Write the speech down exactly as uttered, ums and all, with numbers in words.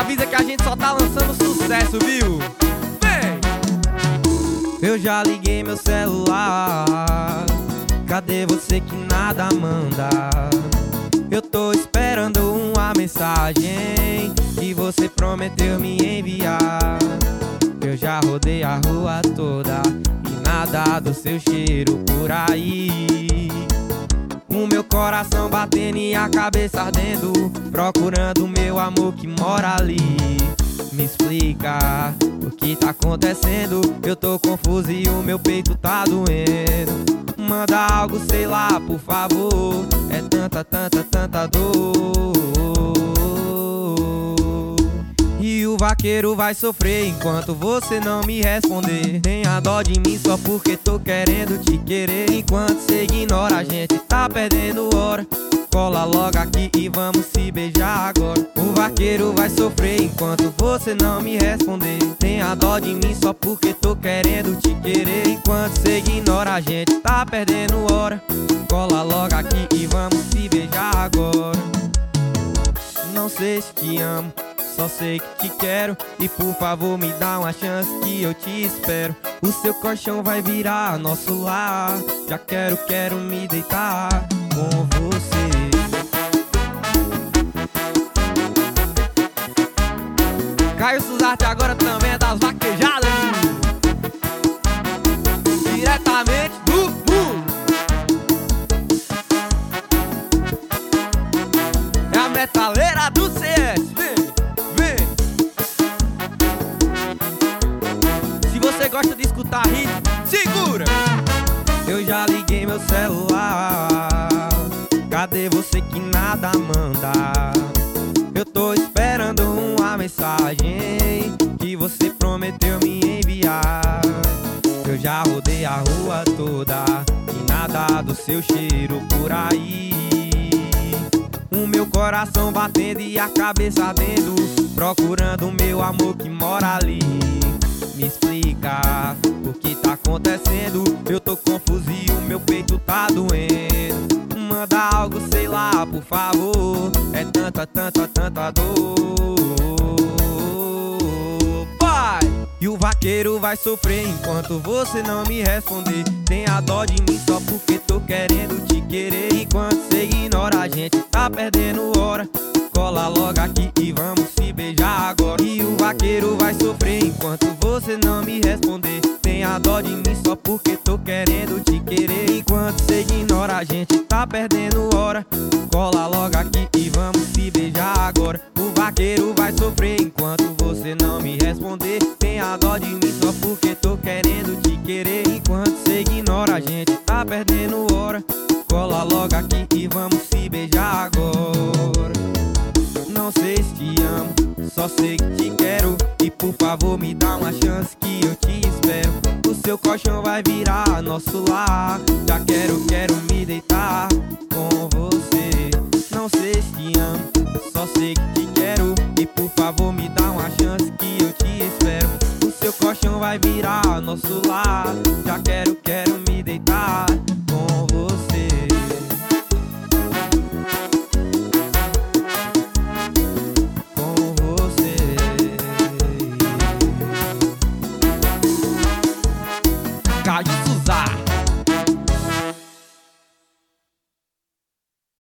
avisa que a gente só tá lançando sucesso, viu? Vem! Eu já liguei meu celular, cadê você que nada manda? Eu tô esperando uma mensagem que você prometeu me enviar. Eu já rodei a rua toda e nada do seu cheiro por aí. O meu coração batendo e a cabeça ardendo, procurando meu amor que mora ali. Me explica o que tá acontecendo, eu tô confuso e o meu peito tá doendo. Manda algo, sei lá, por favor, é tanta, tanta, tanta dor. E o vaqueiro vai sofrer enquanto você não me responder. Tenha dó de mim só porque tô querendo te querer. Enquanto você ignora, a gente tá perdendo hora. Cola logo aqui e vamos se beijar agora. O vaqueiro vai sofrer enquanto você não me responder. Tenha dó de mim só porque tô querendo te querer. Enquanto você ignora, a gente tá perdendo hora. Cola logo aqui e vamos se beijar agora. Não sei se te amo, só sei que te quero. E por favor me dá uma chance que eu te espero. O seu colchão vai virar nosso lar. Já quero, quero me deitar com você. Caio Suzarte agora também é das vaquejadas, diretamente do mundo. É a metaleira do C S. Vem, vem. Se você gosta de escutar hit, segura. Eu já liguei meu celular, cadê você que nada manda? Eu tô esperando uma mensagem que você prometeu me enviar. Eu já rodei a rua toda e nada do seu cheiro por aí. O meu coração batendo e a cabeça ardendo, procurando o meu amor que mora ali. Me explica o que tá acontecendo, eu tô confuso e o meu peito tá doendo. Manda algo, sei lá, por favor, é tanta, tanta, tanta dor. Pai! E o vaqueiro vai sofrer enquanto você não me responder. Tenha dó de mim só porque tô querendo te querer. Enquanto você ignora, a gente tá perdendo hora. Cola logo aqui e vamos se beijar agora. E o vaqueiro vai sofrer enquanto você não me responder. Tenha dó de mim só porque tô querendo te querer. Enquanto você ignora, a gente tá perdendo hora. Cola logo aqui e vamos se beijar agora. O vaqueiro vai sofrer enquanto você não me responder. Tenha dó de mim só porque tô querendo te querer. Enquanto você ignora, a gente tá perdendo hora. Cola logo aqui e vamos se beijar agora. Não sei se te amo, só sei que te quero. E por favor me dá uma chance que eu te espero. O seu colchão vai virar nosso lar. Já quero, quero me deitar com você. Não sei se te amo, só sei que te quero. E por favor me dá uma chance que eu te espero. O seu colchão vai virar nosso lar. Já quero, quero me deitar